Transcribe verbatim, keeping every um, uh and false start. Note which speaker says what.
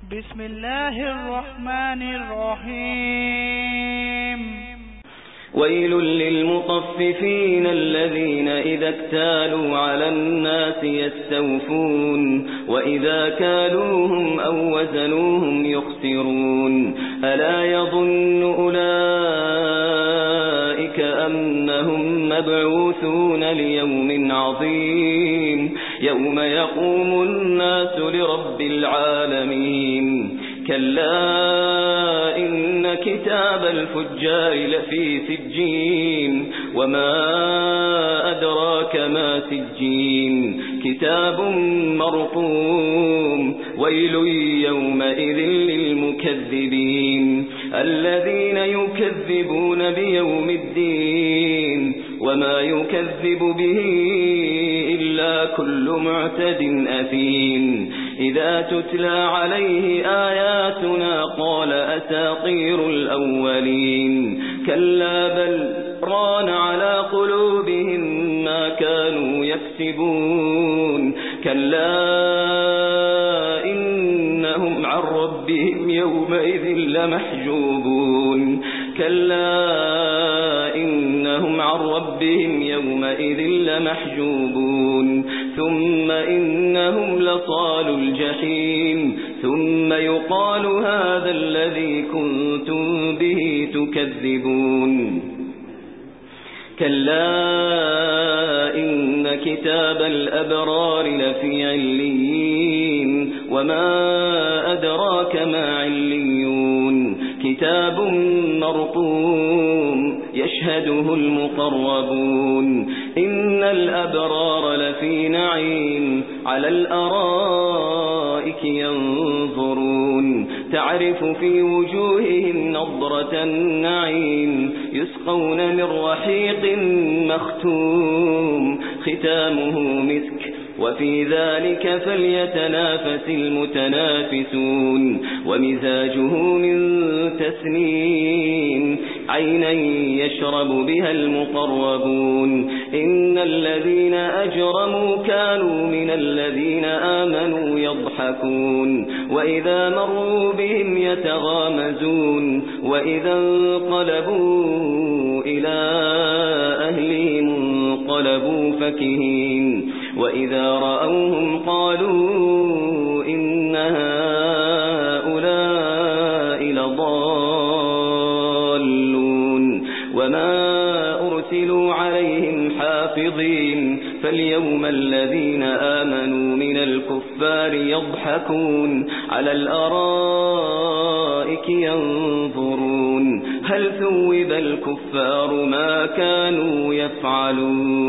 Speaker 1: بسم الله الرحمن الرحيم
Speaker 2: ويل للمطففين الذين إذا اكتالوا على الناس يستوفون وإذا كالوهم أو وزنوهم يخسرون ألا يظن أولئك أنهم مبعوثون ليوم عظيم يوم يقوم الناس لرب العالمين كلا إن كتاب الفجار لفي سجين وما أدراك ما سجين كتاب مرقوم ويل يومئذ للمكذبين الذين يكذبون بيوم الدين وما يكذب به إلا كل معتد أثيم إذا تتلى عليه آياتنا قال أساطير الأولين كلا بل ران على قلوبهم ما كانوا يكسبون كلا إنهم عن ربهم يومئذ لمحجوبون كلا إنهم عن ربهم يومئذ لمحجوبون ثم إنهم لصال الجحيم ثم يقال هذا الذي كنتم به تكذبون كلا إن كتاب الأبرار لفي عليين وما أدراك ما عليون كتاب مرقوم يشهده المقربون إن الأبرار لفي نعيم على الأرائك ينظرون تعرف في وجوههم نضرة النعيم يسقون من رحيق مختوم ختامه مسك وفي ذلك فليتنافس المتنافسون ومزاجه من تسنيم عينا يشرب بها المقربون إن الذين أجرموا كانوا من الذين آمنوا يضحكون وإذا مروا بهم يتغامزون وإذا انقلبوا إلى أهلهم انقلبوا فكهين وإذا رأوهم قالوا إن هؤلاء لضالون وما أرسلوا عليهم حافظين فاليوم الذين آمنوا من الكفار يضحكون على الأرائك ينظرون هل ثوب الكفار ما كانوا يفعلون